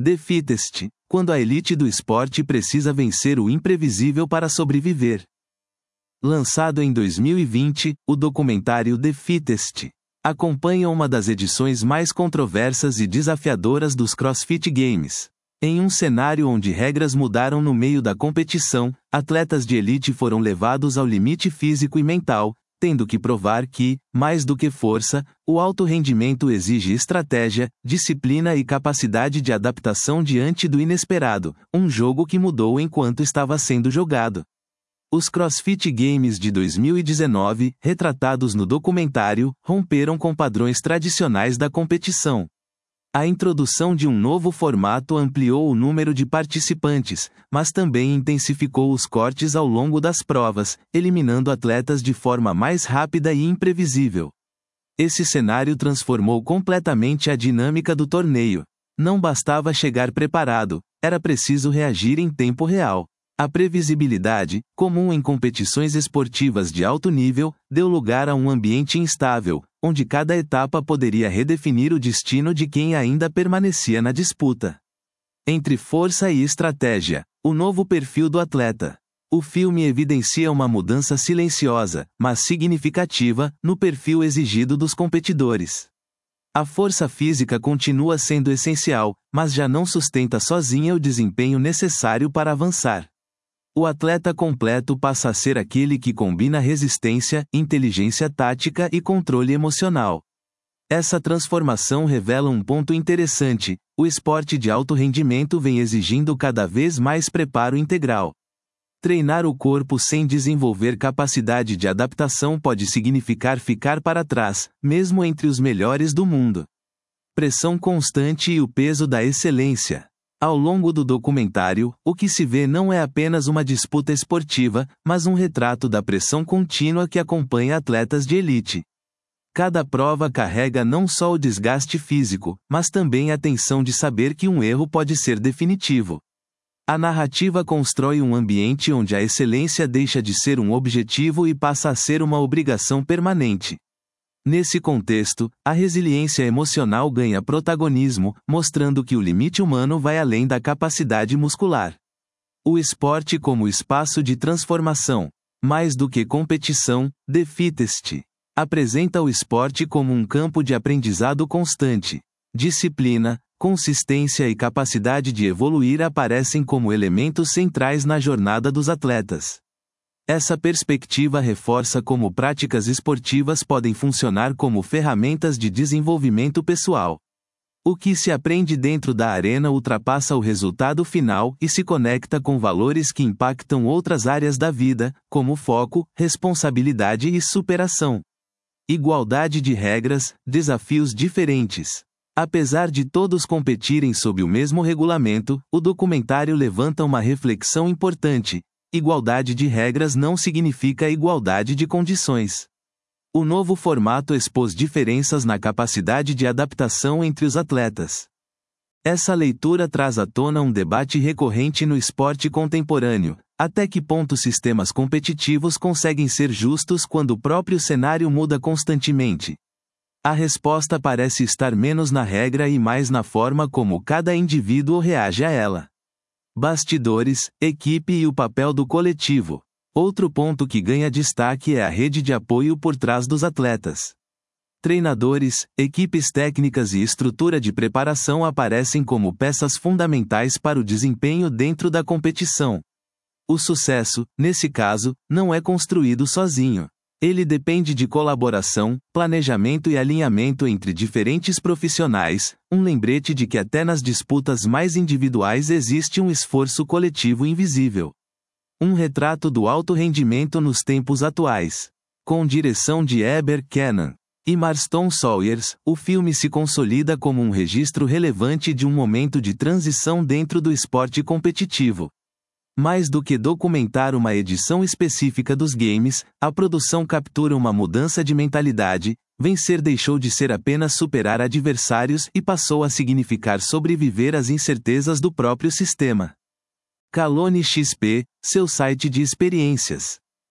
The Fittest, quando a elite do esporte precisa vencer o imprevisível para sobreviver. Lançado em 2020, o documentário The Fittest acompanha uma das edições mais controversas e desafiadoras dos CrossFit Games. Em um cenário onde regras mudaram no meio da competição, atletas de elite foram levados ao limite físico e mental, tendo que provar que, mais do que força, o alto rendimento exige estratégia, disciplina e capacidade de adaptação diante do inesperado, um jogo que mudou enquanto estava sendo jogado. Os CrossFit Games de 2019, retratados no documentário, romperam com padrões tradicionais da competição. A introdução de um novo formato ampliou o número de participantes, mas também intensificou os cortes ao longo das provas, eliminando atletas de forma mais rápida e imprevisível. Esse cenário transformou completamente a dinâmica do torneio. Não bastava chegar preparado, era preciso reagir em tempo real. A previsibilidade, comum em competições esportivas de alto nível, deu lugar a um ambiente instável, onde cada etapa poderia redefinir o destino de quem ainda permanecia na disputa. Entre força e estratégia, o novo perfil do atleta. O filme evidencia uma mudança silenciosa, mas significativa, no perfil exigido dos competidores. A força física continua sendo essencial, mas já não sustenta sozinha o desempenho necessário para avançar. O atleta completo passa a ser aquele que combina resistência, inteligência tática e controle emocional. Essa transformação revela um ponto interessante: o esporte de alto rendimento vem exigindo cada vez mais preparo integral. Treinar o corpo sem desenvolver capacidade de adaptação pode significar ficar para trás, mesmo entre os melhores do mundo. Pressão constante e o peso da excelência. Ao longo do documentário, o que se vê não é apenas uma disputa esportiva, mas um retrato da pressão contínua que acompanha atletas de elite. Cada prova carrega não só o desgaste físico, mas também a tensão de saber que um erro pode ser definitivo. A narrativa constrói um ambiente onde a excelência deixa de ser um objetivo e passa a ser uma obrigação permanente. Nesse contexto, a resiliência emocional ganha protagonismo, mostrando que o limite humano vai além da capacidade muscular. O esporte como espaço de transformação. Mais do que competição, The Fittest apresenta o esporte como um campo de aprendizado constante. Disciplina, consistência e capacidade de evoluir aparecem como elementos centrais na jornada dos atletas. Essa perspectiva reforça como práticas esportivas podem funcionar como ferramentas de desenvolvimento pessoal. O que se aprende dentro da arena ultrapassa o resultado final e se conecta com valores que impactam outras áreas da vida, como foco, responsabilidade e superação. Igualdade de regras, desafios diferentes. Apesar de todos competirem sob o mesmo regulamento, o documentário levanta uma reflexão importante. Igualdade de regras não significa igualdade de condições. O novo formato expôs diferenças na capacidade de adaptação entre os atletas. Essa leitura traz à tona um debate recorrente no esporte contemporâneo: até que ponto sistemas competitivos conseguem ser justos quando o próprio cenário muda constantemente? A resposta parece estar menos na regra e mais na forma como cada indivíduo reage a ela. Bastidores, equipe e o papel do coletivo. Outro ponto que ganha destaque é a rede de apoio por trás dos atletas. Treinadores, equipes técnicas e estrutura de preparação aparecem como peças fundamentais para o desempenho dentro da competição. O sucesso, nesse caso, não é construído sozinho. Ele depende de colaboração, planejamento e alinhamento entre diferentes profissionais, um lembrete de que até nas disputas mais individuais existe um esforço coletivo invisível. Um retrato do alto rendimento nos tempos atuais. Com direção de Heber Cannon e Marston Sawyers, o filme se consolida como um registro relevante de um momento de transição dentro do esporte competitivo. Mais do que documentar uma edição específica dos games, a produção captura uma mudança de mentalidade. Vencer deixou de ser apenas superar adversários e passou a significar sobreviver às incertezas do próprio sistema. Kalone XP, seu site de experiências.